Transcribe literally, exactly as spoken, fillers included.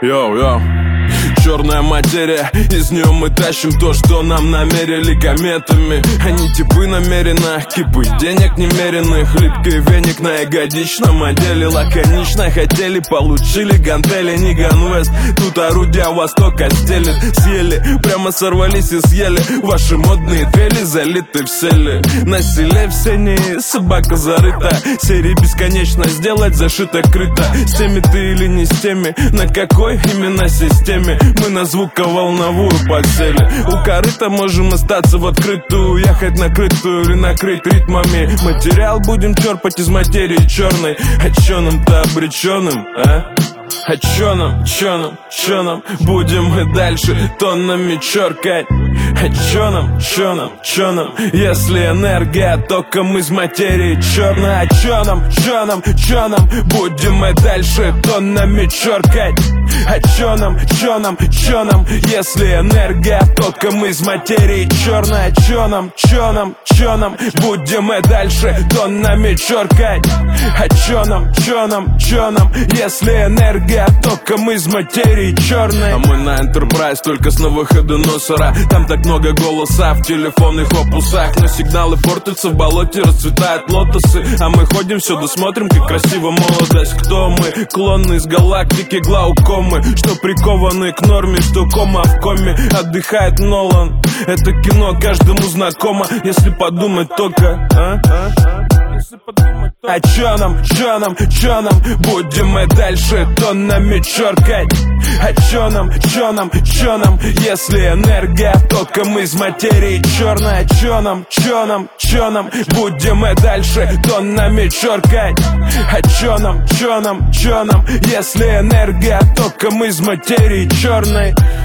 Йоу-йоу. Черная материя, из нее мы тащим то, что нам намерили кометами. Они типы намеренно, кипы денег немеренных. Липкий веник на ягодичном отделе. Лаконично хотели, получили гантели. Ниган Вест, тут орудия Востока стелит. Съели, прямо сорвались и съели. Ваши модные трели залиты в селе. На селе все не собака зарыта. Серии бесконечно сделать, зашито-крыто. С теми ты или не с теми, на какой именно системе мы на звуковолновую подсели. У корыта можем остаться в открытую, ехать накрытую или накрыть ритмами. Материал будем черпать из материи черной. А чё нам-то обреченным, а? А чё нам, чё нам, чё нам? Будем мы дальше тоннами черкать. А чё нам, чё нам, чё нам? Если энергия током из материи черная. А чё нам, чё нам, чё нам? Будем мы дальше тоннами черкать. А чё нам, чё нам, чё нам? Если энергия током из материи черная. А чё нам, чё нам, чё нам? Будем мы дальше тоннами черкать. А чё нам, чё нам, чё нам? Если энергия током из материи черной. А мы на Enterprise только с новых носора. Там так много голоса в телефонных опусах. Но сигналы портятся, в болоте расцветают лотосы. А мы ходим сюда, смотрим, как красиво молодость. Кто мы? Клоны из галактики глаукомы, что прикованы к норме, что кома в коме. Отдыхает Нолан. Это кино каждому знакомо, если подумать только, а? А? А чё нам, чё нам, чё нам? Будем мы дальше тоннами черкать. А чё нам, чё нам, чё нам? Если энергия током из материи черная. А чё нам, чё нам, чё нам? Будем мы дальше тоннами черкать. А чё нам, чё нам, чё нам? Если энергия током из материи черной.